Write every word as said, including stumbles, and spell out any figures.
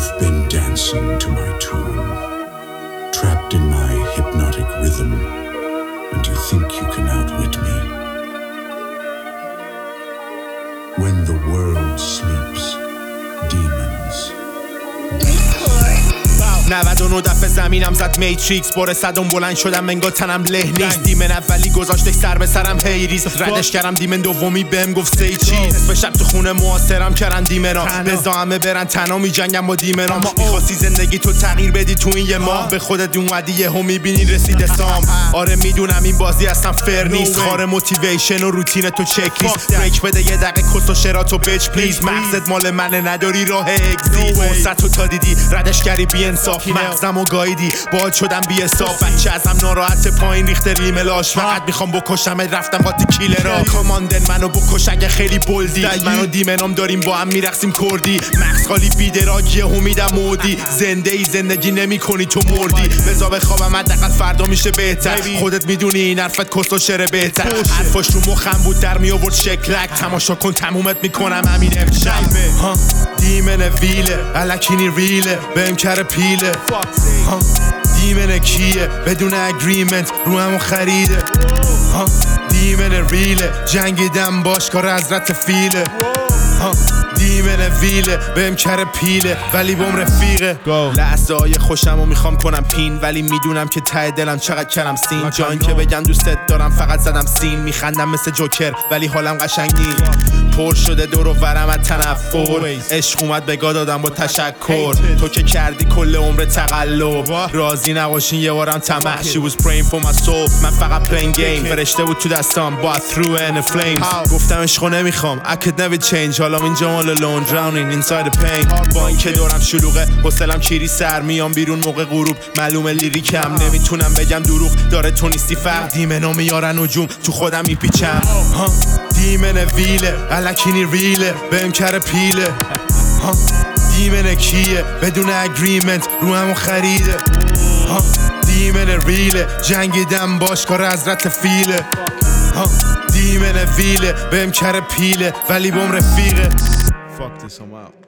You've been dancing to my tune, trapped in my hypnotic rhythm, and you think you can outwit me. When the world sleeps, demons نود و نه دفعه زمینم زد میتریکس بار صدم بلند شدم منگاه تنم له نیست. دیمن اولی گذاشتش سر به سرم هیریز ردش کردم. دیمن دومی بهم گفت سی چیز به شب تو خونه معاصرم کردن دیمنا بزا همه برن تنها می جنگم با دیمنا. میخواستی زندگی تو تغییر بدی تو این یه ماه به خودت اومدی یهو میبینی رسیده سام. آره میدونم این بازی اصلا فر نیست. خار موتیویشن و روتین تو چک لیست. بریک بده یه دقیقه کس و شراتو بچ پلیز. مغزت مال منه نداری راه اگزیت. فرصتو تا دیدی ردش کردی بی انصاف. مغزم و گایدی باید شدم بی حساب. بچه ازم ناراحت پایین ریخته ریملاش. فقط میخوام بکشم رفتم قاطی کیلرا. کاماندن منو بکش اگه خیلی بولدی. منو دیمنام داریم با هم میرقصیم کردی. مغز خالی بیدراک یهو میدم مودی. زنده ای زندگی نمی کنی تو مردی. بذار بخوابم حداقل فردا میشه بهتر. خودت میدونی این حرفت کس و شر بهتر. حرفاش رو مخم بود در می آورد شکلک. تماشا کن تمومت میکنم همین امشب. دیمن ویله الکینی ریله بهم کره پیله. دیمن کیه بدون اگریمنت رو همو خریده. دیمن ریله جنگیدم باش کار حضرت فیله. دیمن ویله بهم کره پیله ولی بام رفیقه. لحظه های خوشم و میخوام کنم پین ولی میدونم که ته دلم چقدر کردم سین. جان که بگم دوستت دارم فقط زدم سین. میخندم مثل جوکر ولی حالم قشنگ نی. پر شده دور و برم از تنفر. عشق اومد بگاه دادم با تشکر. تو که کردی کل عمر تقلب راضی نباشین یه بارم طمع. She was praying for my soul من فقط playing game. فرشته بود تو دستام با through and the flames. گفتم عشقو نمیخوام I could never change. حالا اینجا all alone drowning inside the pain. با اینکه دورم شلوغه حوصلم چیری سر میام بیرون موقع غروب. معلومه لیریکم نمیتونم بگم دروغ داره تو نیستی فرق. دیمنا میارن نجوم تو خودم میپیچم. دیمن ویله الکینی ریله بهم کره پیله. دیمن کیه بدون اگریمنت رو همو خریده. دیمن ریله جنگیدم باش کار حضرت فیله. دیمن ویله بهم کره پیله ولی بام رفیقه. Fuck this I'm out